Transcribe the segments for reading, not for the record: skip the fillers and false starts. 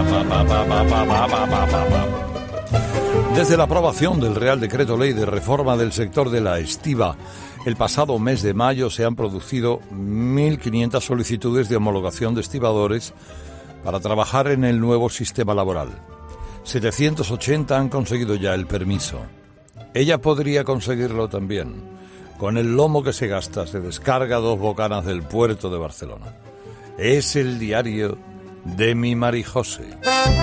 Desde la aprobación del Real Decreto Ley de Reforma del Sector de la Estiba, el pasado mes de mayo se han producido 1.500 solicitudes de homologación de estibadores para trabajar en el nuevo sistema laboral. 780 han conseguido ya el permiso. Ella podría conseguirlo también. Con el lomo que se gasta se descarga 2 bocanas del puerto de Barcelona. Es el diario de mi Marijose.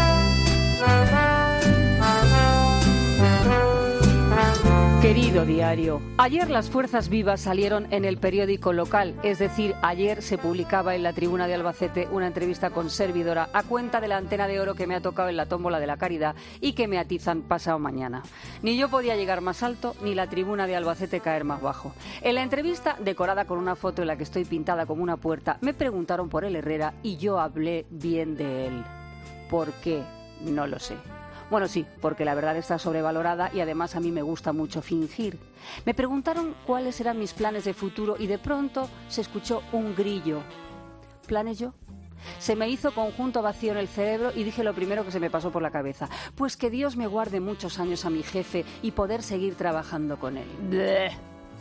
Querido diario, ayer las fuerzas vivas salieron en el periódico local, es decir, ayer se publicaba en La Tribuna de Albacete una entrevista con servidora a cuenta de la antena de oro que me ha tocado en la tómbola de la Caridad y que me atizan pasado mañana. Ni yo podía llegar más alto, ni La Tribuna de Albacete caer más bajo. En la entrevista, decorada con una foto en la que estoy pintada como una puerta, me preguntaron por el Herrera y yo hablé bien de él. ¿Por qué? No lo sé. Bueno, sí, porque la verdad está sobrevalorada y además a mí me gusta mucho fingir. Me preguntaron cuáles eran mis planes de futuro y de pronto se escuchó un grillo. ¿Planes yo? Se me hizo conjunto vacío en el cerebro y dije lo primero que se me pasó por la cabeza. Pues que Dios me guarde muchos años a mi jefe y poder seguir trabajando con él. ¡Bleh!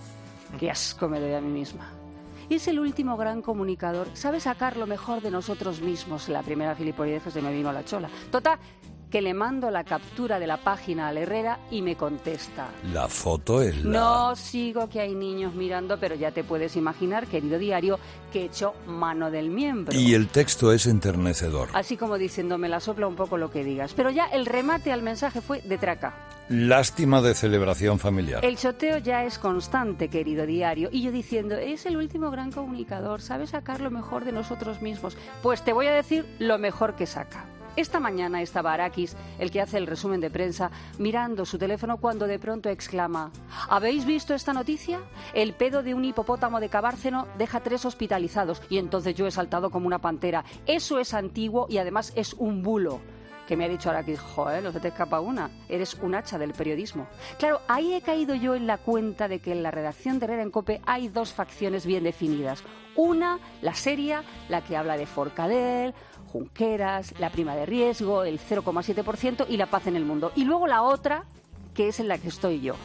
¡Qué asco me doy a mí misma! Es el último gran comunicador. Sabe sacar lo mejor de nosotros mismos. La primera gilipollez que se me vino a la chola. Total, que le mando la captura de la página al Herrera y me contesta. La foto es la... No sigo que hay niños mirando, pero ya te puedes imaginar, querido diario, que he hecho mano del miembro. Y el texto es enternecedor. Así como diciendo, me la sopla un poco lo que digas. Pero ya el remate al mensaje fue de traca. Lástima de celebración familiar. El choteo ya es constante, querido diario. Y yo diciendo, es el último gran comunicador, sabe sacar lo mejor de nosotros mismos. Pues te voy a decir lo mejor que saca. Esta mañana estaba Arakis, el que hace el resumen de prensa, mirando su teléfono cuando de pronto exclama: ¿habéis visto esta noticia? El pedo de un hipopótamo de Cabárceno deja 3 hospitalizados. Y entonces yo he saltado como una pantera. Eso es antiguo y además es un bulo. Que me ha dicho Arakis, joder, no se te escapa una, eres un hacha del periodismo. Claro, ahí he caído yo en la cuenta de que en la redacción de Herrera en COPE hay 2 facciones bien definidas. Una, la seria, la que habla de Forcadell, Junqueras, la prima de riesgo, el 0,7% y la paz en el mundo. Y luego la otra, que es en la que estoy yo.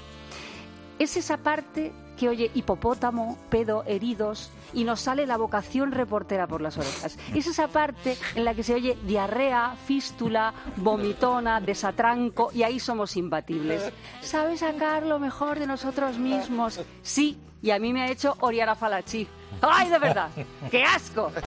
Es esa parte que oye hipopótamo, pedo, heridos y nos sale la vocación reportera por las orejas. Es esa parte en la que se oye diarrea, fístula, vomitona, desatranco y ahí somos imbatibles. ¿Sabes sacar lo mejor de nosotros mismos? Sí, y a mí me ha hecho Oriana Falachí. ¡Ay, de verdad! ¡Qué asco!